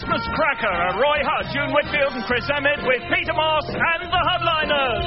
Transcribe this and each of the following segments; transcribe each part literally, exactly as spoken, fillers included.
Christmas cracker are Roy Hutt, June Whitfield and Chris Emmett with Peter Moss and the Hudliners.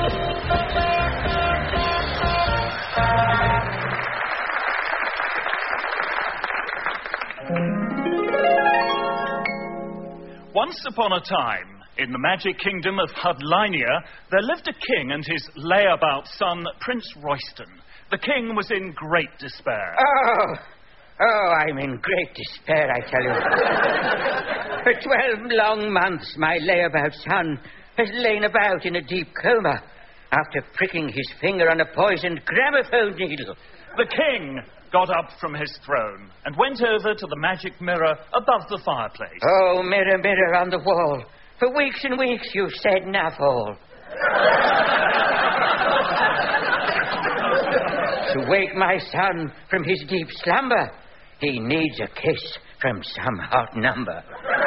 Once upon a time, in the magic kingdom of Hudlinia, there lived a king and his layabout son, Prince Royston. The king was in great despair. Oh, oh, I'm in great despair, I tell you. For twelve long months, my layabout son has lain about in a deep coma after pricking his finger on a poisoned gramophone needle. The king got up from his throne and went over to the magic mirror above the fireplace. Oh, mirror, mirror on the wall, for weeks and weeks you've said naff all. To wake my son from his deep slumber, he needs a kiss from some hot number.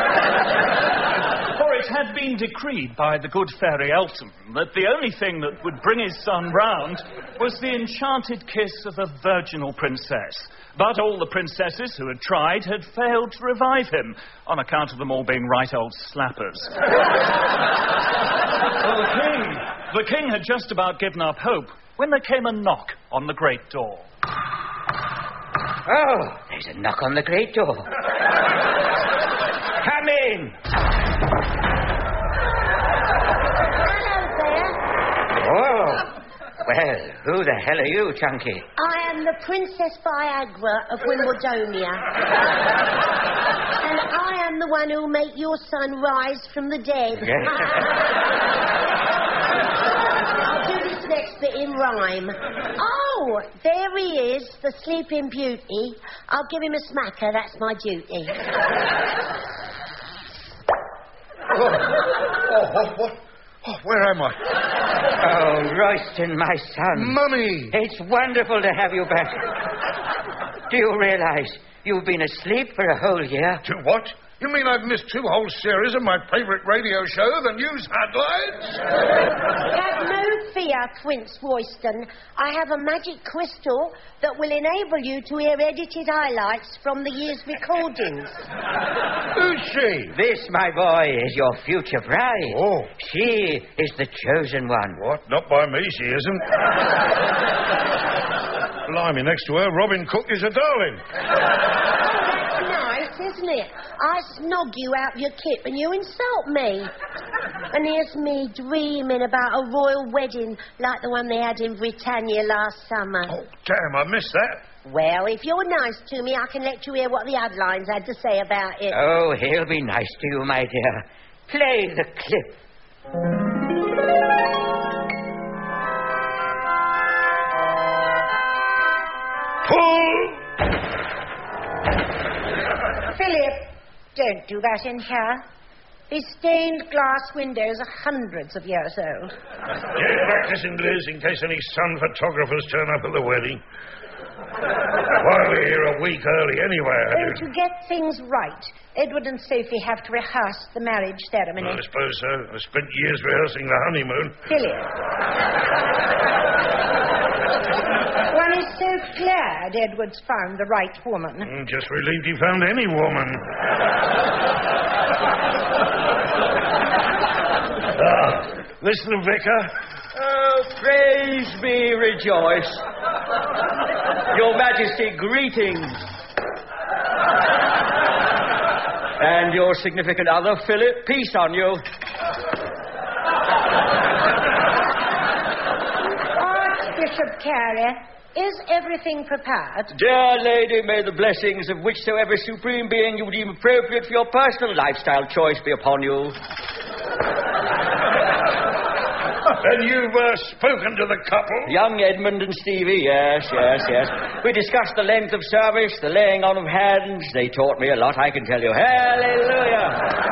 For it had been decreed by the good fairy Elton that the only thing that would bring his son round was the enchanted kiss of a virginal princess. But all the princesses who had tried had failed to revive him, on account of them all being right old slappers. Well, the king, the king had just about given up hope when there came a knock on the great door. Oh, there's a knock on the great door. Come in. Oh, well, who the hell are you, Chunky? I am the Princess Viagra of Wimbledonia. And I am the one who'll make your son rise from the dead. Yes. I'll do this next bit in rhyme. Oh, there he is, the Sleeping Beauty. I'll give him a smacker, that's my duty. Oh, oh, what, what? Oh, where am I? Oh, Royston, my son. Mummy! It's wonderful to have you back. Do you realize you've been asleep for a whole year? To what? You mean I've missed two whole series of my favourite radio show, the News Headlines? Have no fear, Prince Royston. I have a magic crystal that will enable you to hear edited highlights from the year's recordings. Who's she? This, my boy, is your future bride. Oh. She is the chosen one. What? Not by me, she isn't. Blimey, next to her, Robin Cook is a darling. Nice, isn't it? I snog you out your kip and you insult me. And here's me dreaming about a royal wedding like the one they had in Britannia last summer. Oh, damn, I missed that. Well, if you're nice to me, I can let you hear what the headlines had to say about it. Oh, he'll be nice to you, my dear. Play the clip. Pull! Philip, don't do that in here. These stained glass windows are hundreds of years old. Get practicing, Liz, in case any sun photographers turn up at the wedding. Why, we're here a week early anyway. Oh, to get things right, Edward and Sophie have to rehearse the marriage ceremony. I suppose so. I spent years rehearsing the honeymoon. Philip. One is so glad Edward's found the right woman. Mm, just relieved he found any woman. Ah, Mister Vicar. Oh, praise be, rejoice. Your Majesty, greetings. And your significant other, Philip, peace on you. Archbishop Carey, is everything prepared? Dear lady, may the blessings of whichsoever supreme being you deem appropriate for your personal lifestyle choice be upon you. And you've uh, spoken to the couple? Young Edmund and Stevie, yes, yes, yes. We discussed the length of service, the laying on of hands. They taught me a lot, I can tell you. Hallelujah!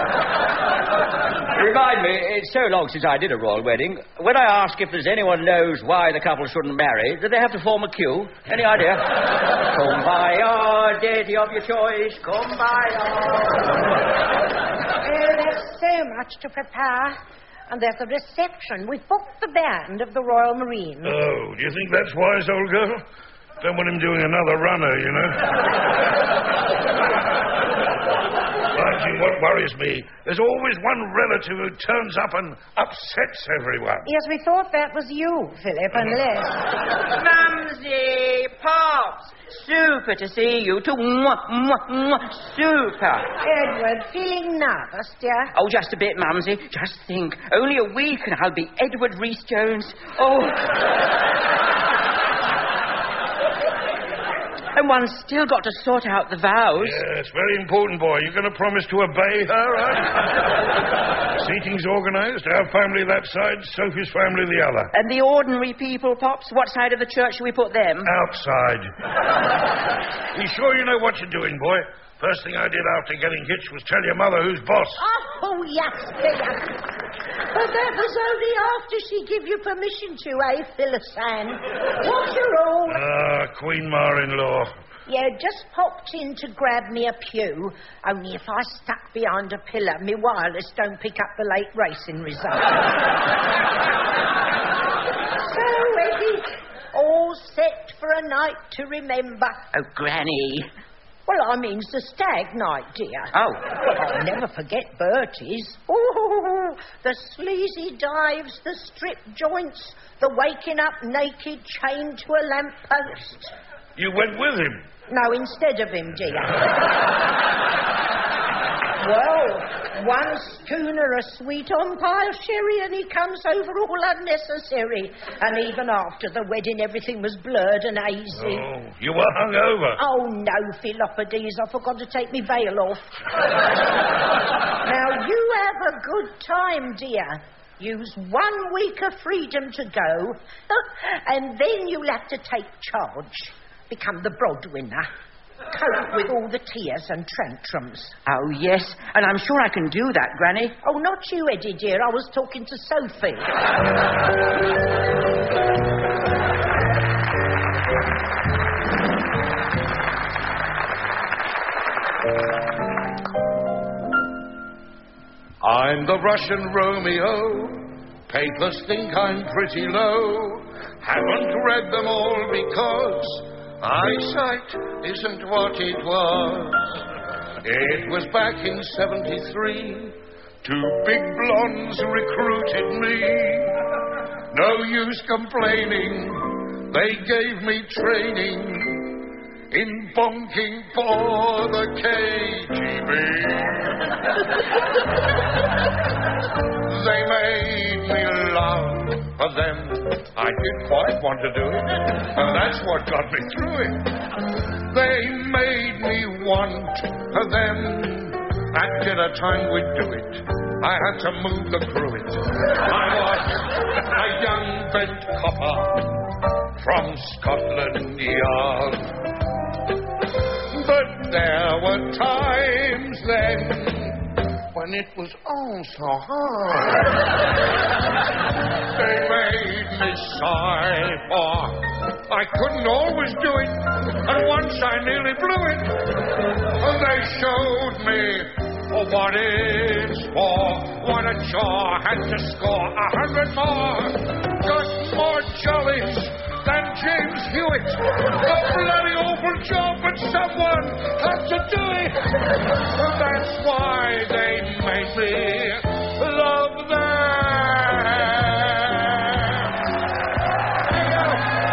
Remind me, it's so long since I did a royal wedding. When I ask if there's anyone knows why the couple shouldn't marry, do they have to form a queue? Any idea? Come by your deity of your choice, come by your... Oh, there's so much to prepare. And there's a reception. We've booked the band of the Royal Marines. Oh, do you think that's wise, old girl? Don't want him doing another runner, you know. Right, Margie, what worries me, there's always one relative who turns up and upsets everyone. Yes, we thought that was you, Philip, unless... Mumsy, Pops, super to see you too. Mwah, mwah, mwah, super. Edward, feeling nervous, dear? Oh, just a bit, Mumsy. Just think, only a week and I'll be Edward Rhys-Jones. Oh... And one's still got to sort out the vows. Yes, very important, boy. You're going to promise to obey her, right? Seating's organised. Our family that side, Sophie's family the other. And the ordinary people, Pops? What side of the church should we put them? Outside. You sure you know what you're doing, boy? First thing I did after getting hitched was tell your mother who's boss. Oh, yes, dear. But that was only after she gave you permission to, eh, Phyllis Ann? What's your all? Ah, Queen Ma-in-law. Yeah, just popped in to grab me a pew. Only if I stuck behind a pillar, me wireless don't pick up the late racing result. So, Eddie, all set for a night to remember. Oh, Granny. Well, I mean, it's the stag night, dear. Oh. Well, I'll never forget Bertie's. Oh, the sleazy dives, the strip joints, the waking up naked chained to a lamppost. You went with him? No, instead of him, dear. Well, one schooner of sweet on pile sherry and he comes over all unnecessary. And even after the wedding, everything was blurred and hazy. Oh, you were hungover. Oh, no, Philoppides, I forgot to take me veil off. Now, you have a good time, dear. Use one week of freedom to go, and then you'll have to take charge. Become the breadwinner. Cope with all the tears and tantrums. Oh, yes, and I'm sure I can do that, Granny. Oh, not you, Eddie, dear. I was talking to Sophie. I'm the Russian Romeo. Papers think I'm pretty low. Haven't read them all because eyesight isn't what it was. It was back in seventy-three. Two big blondes recruited me. No use complaining. They gave me training in bonking for the K G B. They made me love for them. I didn't quite want to do it, and that's what got me through it. They made me want for them. At dinner time we'd do it. I had to move the cruet. I was a young bent copper from Scotland Yard. But there were times then when it was all so hard. They made me sigh, for I couldn't always do it, and once I nearly blew it. And they showed me oh, what it's for. What a chore, had to score a hundred more. Got more jollies than James Hewitt. A bloody awful job, but someone had to do it. And that's why they made me love them. There you go.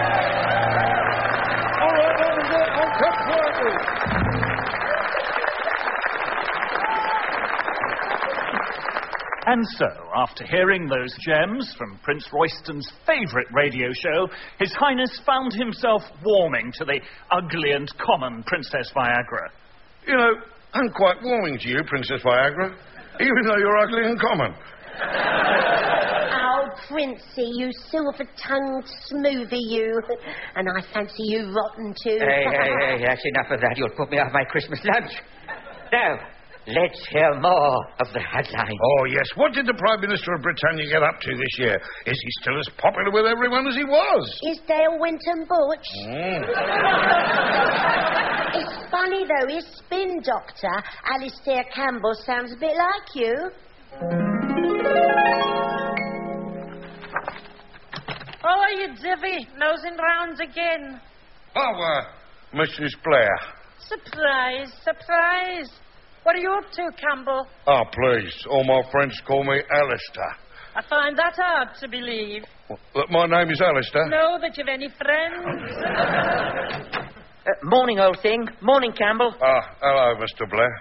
All right, that was it. I'll cut quietly. And so, after hearing those gems from Prince Royston's favourite radio show, His Highness found himself warming to the ugly and common Princess Viagra. You know, I'm quite warming to you, Princess Viagra, even though you're ugly and common. Oh, Princey, you silver-tongued smoothie, you. And I fancy you rotten, too. Hey, hey, hey, that's enough of that. You'll put me off my Christmas lunch. Now, let's hear more of the headline. Oh, yes. What did the Prime Minister of Britannia get up to this year? Is he still as popular with everyone as he was? Is Dale Winton Butch? Mm. It's funny, though, his spin doctor, Alistair Campbell, sounds a bit like you. Oh, you divvy. Nosing rounds again. Oh, uh, Missus Blair. Surprise, surprise. What are you up to, Campbell? Oh, please. All my friends call me Alistair. I find that hard to believe. That my name is Alistair? Know that you've any friends? Uh, morning, old thing. Morning, Campbell. Ah, hello, Mister Blair.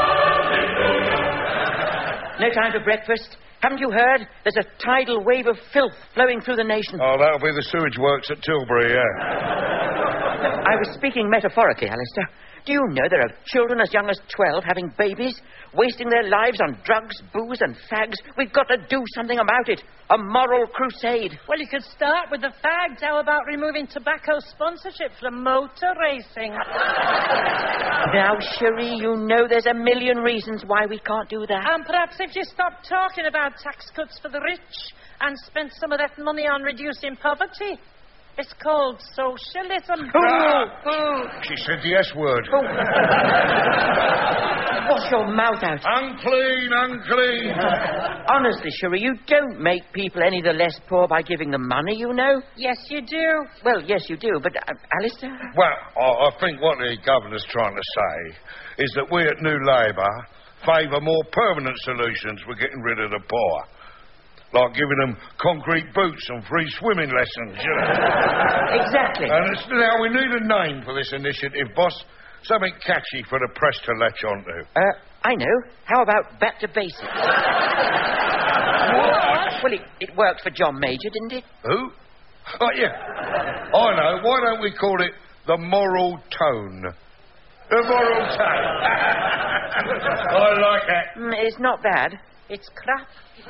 No time for breakfast. Haven't you heard? There's a tidal wave of filth flowing through the nation. Oh, that'll be the sewage works at Tilbury, yeah. I was speaking metaphorically, Alistair. Do you know there are children as young as twelve having babies, wasting their lives on drugs, booze and fags? We've got to do something about it. A moral crusade. Well, you could start with the fags. How about removing tobacco sponsorship from motor racing? Now, Cherie, you know there's a million reasons why we can't do that. And perhaps if you stop talking about tax cuts for the rich and spent some of that money on reducing poverty. It's called socialism. Oh, oh. She said the S word. Oh. Wash your mouth out. Unclean, unclean. Honestly, Cherie, you don't make people any the less poor by giving them money, you know. Yes, you do. Well, yes, you do, but, uh, Alistair? Well, I, I think what the governor's trying to say is that we at New Labour favour more permanent solutions for getting rid of the poor. Like giving them concrete boots and free swimming lessons, you know. Exactly. And it's, now, we need a name for this initiative, boss. Something catchy for the press to latch onto. Uh, I know. How about back to basics? What? Well, it, it worked for John Major, didn't it? Who? Oh, yeah. I know. Why don't we call it the moral tone? The moral tone. I like that. Mm, it's not bad. It's crap.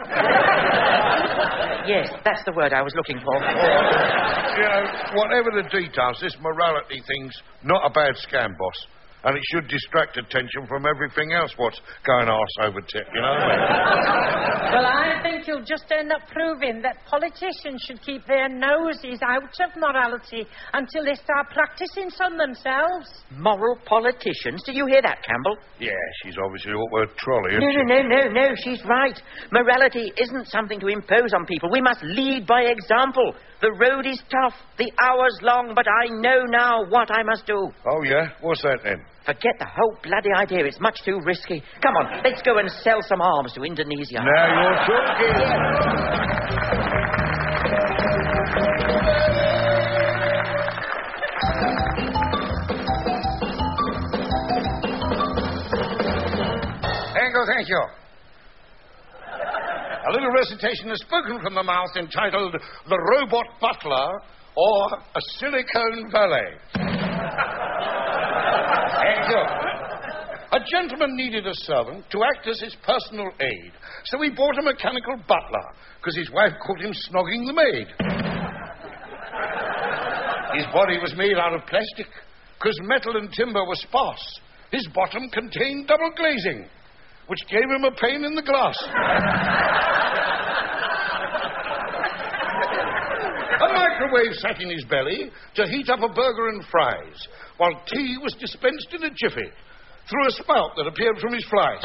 Yes, that's the word I was looking for. You know, whatever the details, this morality thing's not a bad scam, boss. And it should distract attention from everything else what's going arse over tip, you know what I mean? Well, I think you'll just end up proving that politicians should keep their noses out of morality until they start practicing some themselves. Moral politicians? Did you hear that, Campbell? Yeah, she's obviously up with a trolley, isn't No, she? no, no, no, no, she's right. Morality isn't something to impose on people. We must lead by example. The road is tough, the hour's long, but I know now what I must do. Oh, yeah? What's that, then? Forget the whole bloody idea. It's much too risky. Come on, let's go and sell some arms to Indonesia. Now you're talking. Thank you, thank you. A little recitation is spoken from the mouth entitled The Robot Butler or A Silicone Valet. Thank you. A gentleman needed a servant to act as his personal aid, so he bought a mechanical butler, because his wife caught him snogging the maid. His body was made out of plastic, because metal and timber were sparse. His bottom contained double glazing, which gave him a pane in the glass. A microwave sat in his belly to heat up a burger and fries, while tea was dispensed in a jiffy through a spout that appeared from his flies.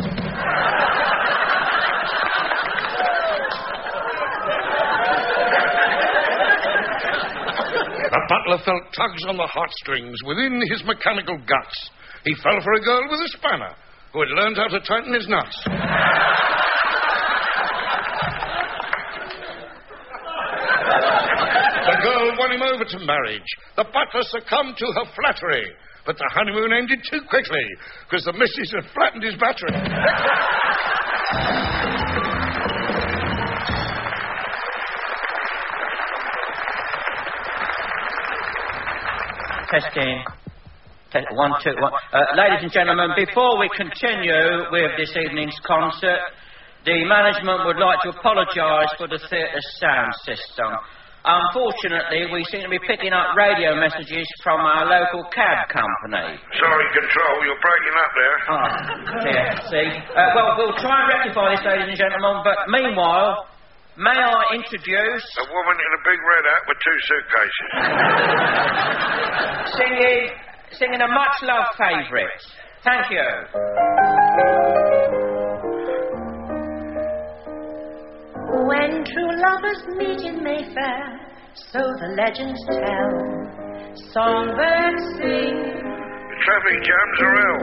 The butler felt tugs on the heartstrings within his mechanical guts. He fell for a girl with a spanner who had learned how to tighten his nuts. The girl won him over to marriage. The butler succumbed to her flattery. But the honeymoon ended too quickly, because the missus had flattened his battery. Testing. Test, one, two, one. Uh, ladies and gentlemen, before we continue with this evening's concert, the management would like to apologise for the theatre's sound system. Unfortunately, we seem to be picking up radio messages from our local cab company. Sorry, Control, you're breaking up there. Oh, dear, see. Uh, well, we'll try and rectify this, ladies and gentlemen, but meanwhile, may I introduce... A woman in a big red hat with two suitcases. singing, singing a much-loved favourite. Thank you. When true lovers meet in Mayfair, so the legends tell, songbirds sing. It's traffic jams are hell.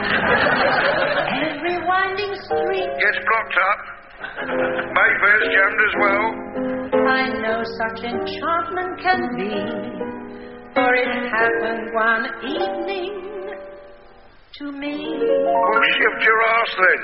Every winding street. Gets blocked up. Mayfair's jammed as well. I know such enchantment can be, for it happened one evening to me. Well, shift your arse then.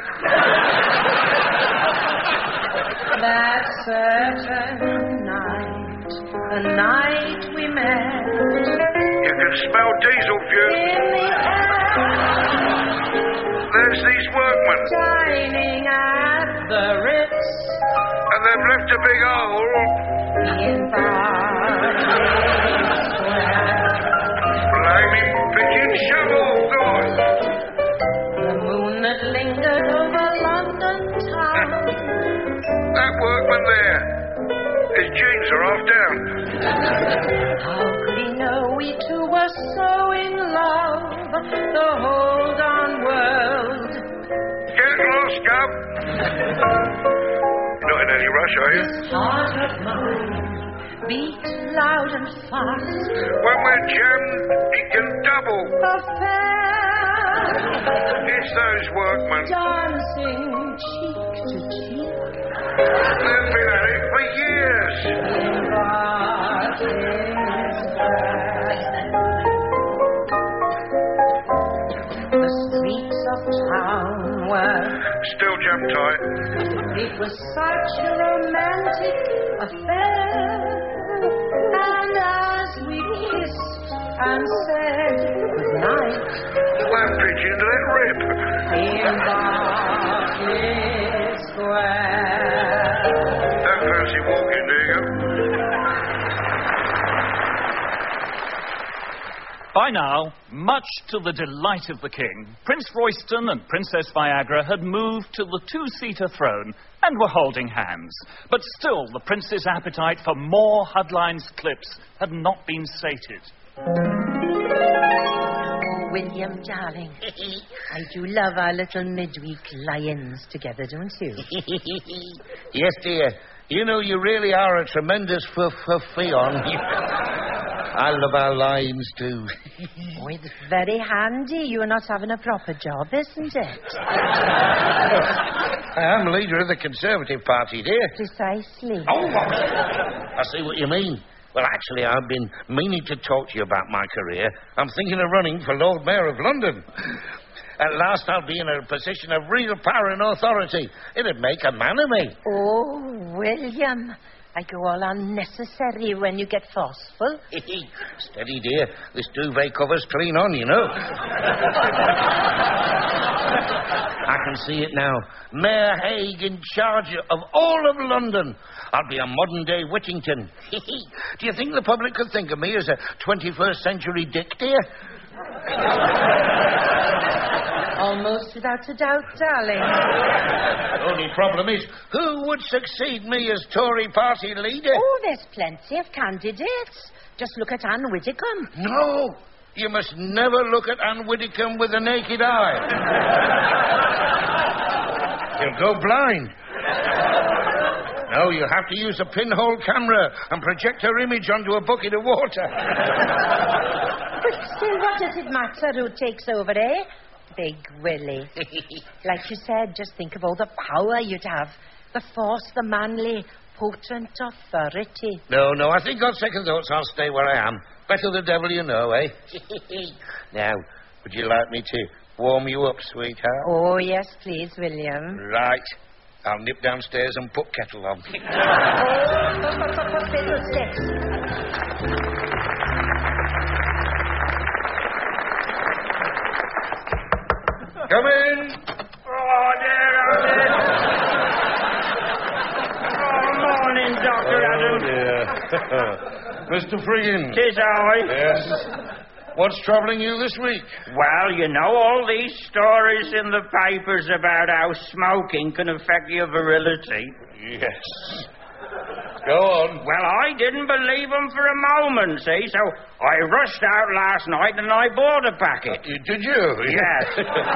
That certain night, the night we met, You can smell diesel fuel. in the air, There's these workmen, dining at the Ritz, and they've left a big hole. in Berkeley Square. Blaming picking shovels, God. The moon that lingered over London town. That workman there, his jeans are half down. How could he know we two were so in love? The whole darn world. Get lost, Gov. You're not in any rush, are you? Heart of mine beat loud and fast. When we're jammed, it can double. Affair It's those workmen. dancing cheek to cheek. They've been at it for years. In Berkeley Square. The streets of town were. Still jammed tight. It was such a romantic affair, and as we kissed and said goodnight That pigeon let rip. in Berkeley Square. Don't fancy walking, do you? By now, much to the delight of the king, Prince Royston and Princess Viagra had moved to the two-seater throne and were holding hands. But still, the prince's appetite for more Hudlines clips had not been sated. Oh, William, darling, I do love our little midweek lie-ins together, don't you? Yes, dear. You know, you really are a tremendous f-f-fion. I love our lines, too. Oh, it's very handy you're not having a proper job, isn't it? I am leader of the Conservative Party, dear. Precisely. Oh, I see what you mean. Well, actually, I've been meaning to talk to you about my career. I'm thinking of running for Lord Mayor of London. At last, I'll be in a position of real power and authority. It'd make a man of me. Oh, William, I go all unnecessary when you get forceful. Steady, dear. This duvet cover's clean on, you know. I can see it now. Mayor Haig in charge of all of London. I'll be a modern-day Whittington. Do you think the public could think of me as a twenty-first century Dick, dear? Almost without a doubt, darling. The only problem is, who would succeed me as Tory party leader? Oh, there's plenty of candidates. Just look at Anne Widdecombe. No, you must never look at Anne Widdecombe with a naked eye. You'll go blind. No, you have to use a pinhole camera and project her image onto a bucket of water. But still, what does it matter who takes over, eh? Big Willie. Like you said, just think of all the power you'd have. The force, the manly, potent authority. No, no, I think on second thoughts I'll stay where I am. Better the devil you know, eh? Now, would you like me to warm you up, sweetheart? Oh, yes, please, William. Right. I'll nip downstairs and put kettle on. Oh, fiddlesticks. Come in. Oh, dear, oh, dear. Oh, morning, Doctor Adams. dear. Mister Friggin. Tis I. Yes. What's troubling you this week? Well, you know all these stories in the papers about how smoking can affect your virility. Yes. Go on. Well, I didn't believe them for a moment, see, so I rushed out last night and I bought a packet. You- Did you? Yes.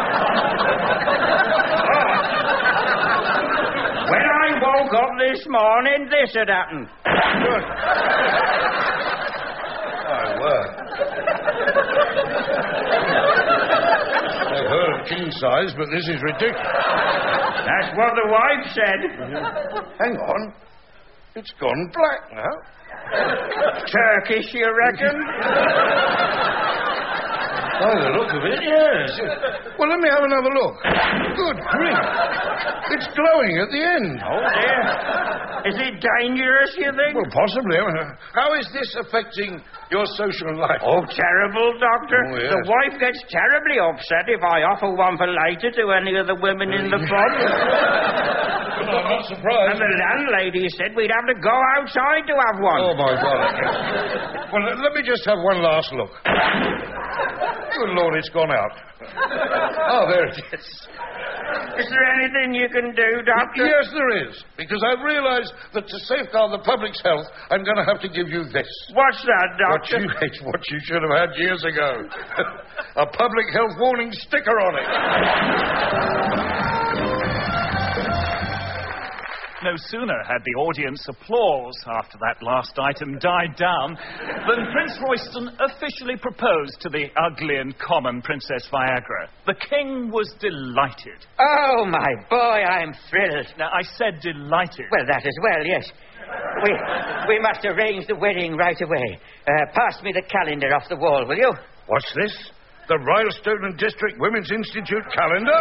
Oh. When I woke up this morning, this had happened. Good. My word. size, but this is ridiculous. That's what the wife said. Hang on. It's gone black now. Turkish, you reckon? By the look of it, yes. Well, let me have another look. Good grief. It's glowing at the end. Oh, dear. Is it dangerous, you think? Well, possibly. How is this affecting your social life? Oh, terrible, Doctor. Oh, yes. The wife gets terribly upset if I offer one for later to any of the women in the pub. No, I'm not surprised. And the landlady said we'd have to go outside to have one. Oh, my God. Well, let me just have one last look. Good Lord, it's gone out. Oh, there it is. Is there anything you can do, Doctor? Yes, there is. Because I've realised that to safeguard the public's health, I'm going to have to give you this. What's that, What Doctor? you, it's what you should have had years ago. A public health warning sticker on it. No sooner had the audience applause after that last item died down than Prince Royston officially proposed to the ugly and common Princess Viagra. The king was delighted. Oh, my boy, I'm thrilled. Now, I said delighted. Well, that as well, yes. We we must arrange the wedding right away. Uh, pass me the calendar off the wall, will you? What's this? The Rylstone District Women's Institute calendar?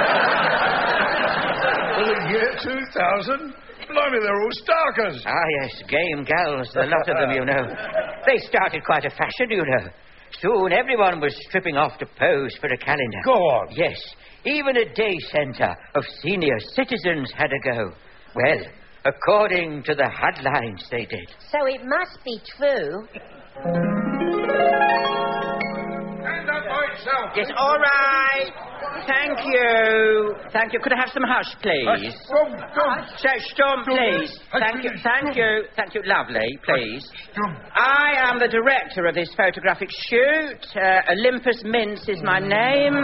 For the year two thousand? Blimey, they're all starkers. Ah, yes, game gals, a lot of them, you know. They started quite a fashion, you know. Soon everyone was stripping off to pose for a calendar. Go on. Yes, even a day centre of senior citizens had a go. Well, according to the headlines, they did. So it must be true. Stand up by itself. Yes, all right. Thank you. Thank you. Could I have some hush, please? Stump, stump. So, Stump, please. Hush, Thank you. please, Thank Stump. you. Thank you. Lovely, please. Stump. I am the director of this photographic shoot. Uh, Olympus Mintz is my name.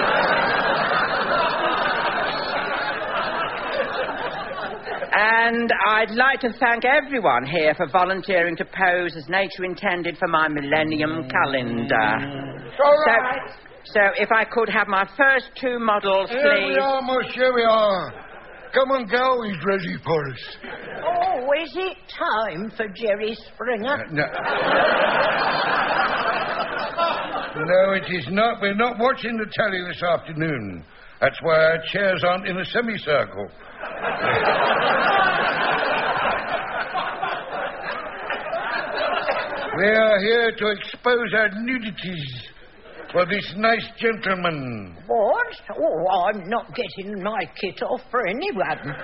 And I'd like to thank everyone here for volunteering to pose as nature intended for my Millennium Calendar. All So, right. so if I could have my first two models, Here we please. are, Mush, here we are. Come on, go, he's ready for us. Oh, is it time for Jerry Springer? No. No, it is not. We're not watching the telly this afternoon. That's why our chairs aren't in a semicircle. We are here to expose our nudities for this nice gentleman. What? Oh, I'm not getting my kit off for anyone.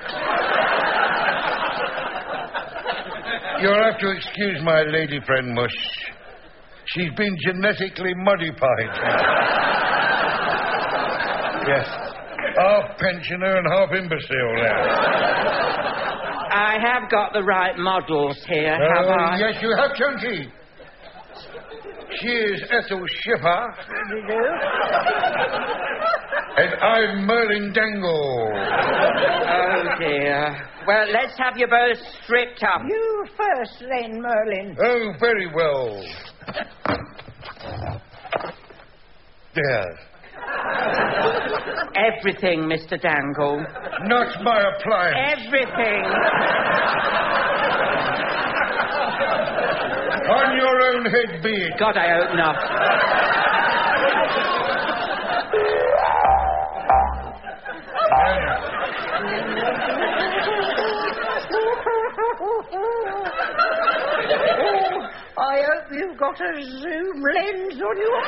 You'll have to excuse my lady friend, Mush. She's been genetically modified. Yes. Half pensioner and half imbecile there. I have got the right models here, have Oh, I? yes, you have, Chunky. She is Ethel Schiffer. And I'm Merlin Dangle. Oh, dear. Well, let's have you both stripped up. You first, then, Merlin. Oh, very well. There. Everything, Mister Dangle. Not my appliance. Everything. On your own head be it. God, I hope not. I hope you've got a zoom lens on your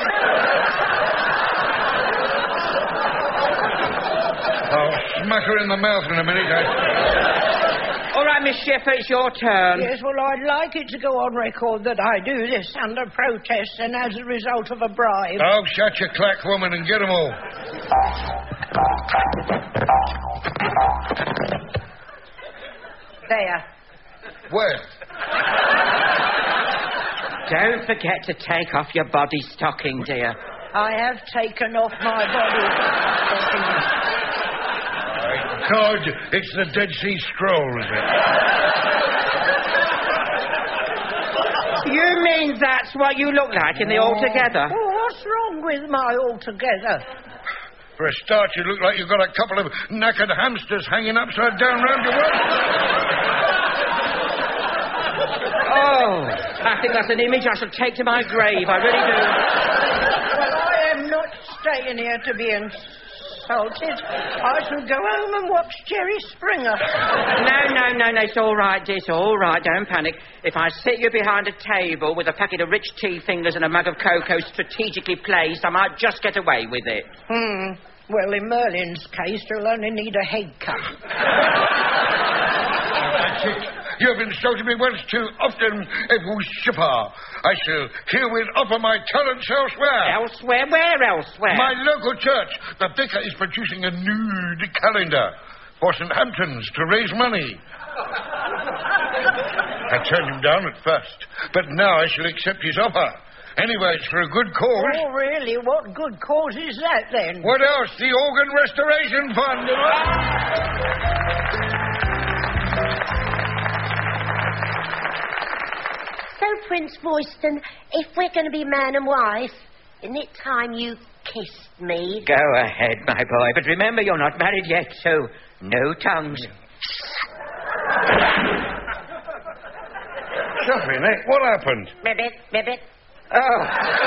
I'll smack her in the mouth in a minute. I... All right, Miss Schiffer, it's your turn. Yes, well, I'd like it to go on record that I do this under protest and as a result of a bribe. Oh, shut your clack, woman, and get them all. There. Where? Don't forget to take off your body stocking, dear. I have taken off my body. God, it's the Dead Sea Scrolls. You mean that's what you look like in the altogether? Oh, what's wrong with my altogether? For a start, you look like you've got a couple of knackered hamsters hanging upside down round your waist. Oh, I think that's an image I shall take to my grave. I really do. Well, I am not staying here to be insulted. I shall go home and watch Jerry Springer. No, no, no, no, it's all right, dear, it's all right, don't panic. If I sit you behind a table with a packet of rich tea fingers and a mug of cocoa strategically placed, I might just get away with it. Hmm. Well, in Merlin's case, he'll only need a head cut. That's it. You have insulted me once too often, vous Shipper. I shall herewith offer my talents elsewhere. Elsewhere? Where elsewhere? My local church. The vicar is producing a nude calendar for Saint Hampton's to raise money. I turned him down at first, but now I shall accept his offer. Anyway, it's for a good cause. Oh, really? What good cause is that, then? What else? The Organ Restoration Fund. So, Prince Royston, if we're going to be man and wife, isn't it time you kissed me? Go ahead, my boy, but remember you're not married yet, so no tongues. Something, eh? What happened? Ribbit, ribbit. Oh.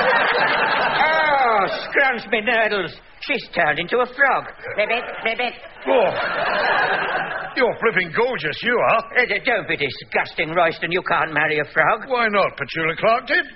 Oh, scrunch me nurdles. She's turned into a frog. Ribbit, ribbit. Oh. You're flipping gorgeous, you are. Uh, don't be disgusting, Royston. You can't marry a frog. Why not? Petula Clark did.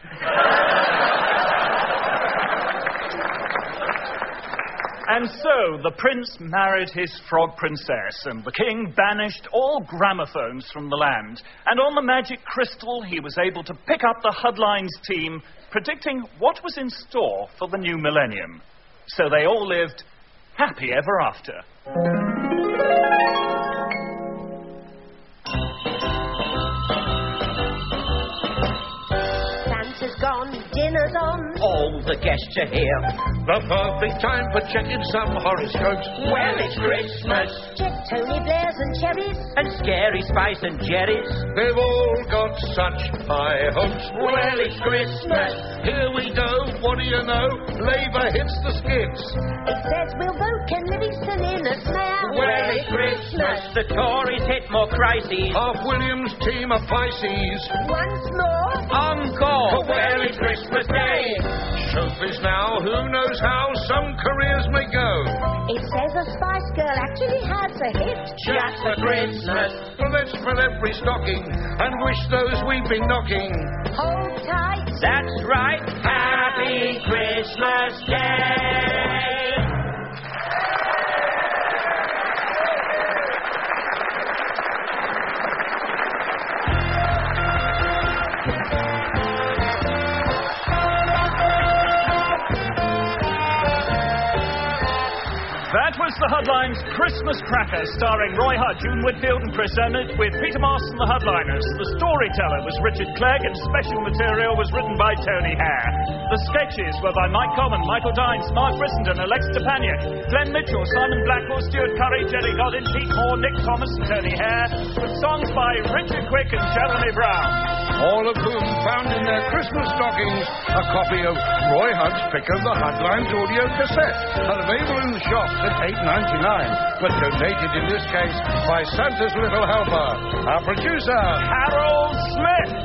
And so the prince married his frog princess, and the king banished all gramophones from the land. And on the magic crystal, he was able to pick up the Hudlines team, predicting what was in store for the new millennium. So they all lived happy ever after. Santa's gone, dinner's on. All the guests are here. The perfect time for checking some horoscopes. Well, it's Christmas. Check Tony Blair's and Cherries. And Scary Spice and Jerry's. They've all got such high hopes. Well, it's Christmas. Here we go. What do you know? Labour hits the skids. It says we'll vote Ken Livingstone in a snare. Well, it's Christmas. The Tories hit more crises. Half William's team are Pisces. Once more. Encore. Well, it's Christmas Day. Showbiz now, who knows how some careers may go. It says a Spice Girl actually has a hit. Just for Christmas. Well, let's fill every stocking and wish those we've been knocking. Hold tight. That's right. Happy Christmas Day. That was the Hudlines' Christmas Cracker, starring Roy Hutt, June Whitfield and Chris Emmett, with Peter Moss and the Hudliners. The storyteller was Richard Clegg, and special material was written by Tony Hare. The sketches were by Mike Common, Michael Dines, Mark Brissenden, Alex Stepaniak, Glenn Mitchell, Simon Blackwell, Stuart Curry, Jerry Godin, Pete Moore, Nick Thomas and Tony Hare, with songs by Richard Quick and Jeremy Brown. All of whom found in their Christmas stockings a copy of Roy Hunt's Pick of the Hudlines audio cassette, available in the shops at eight ninety-nine, but donated in this case by Santa's little helper, our producer, Harold Smith.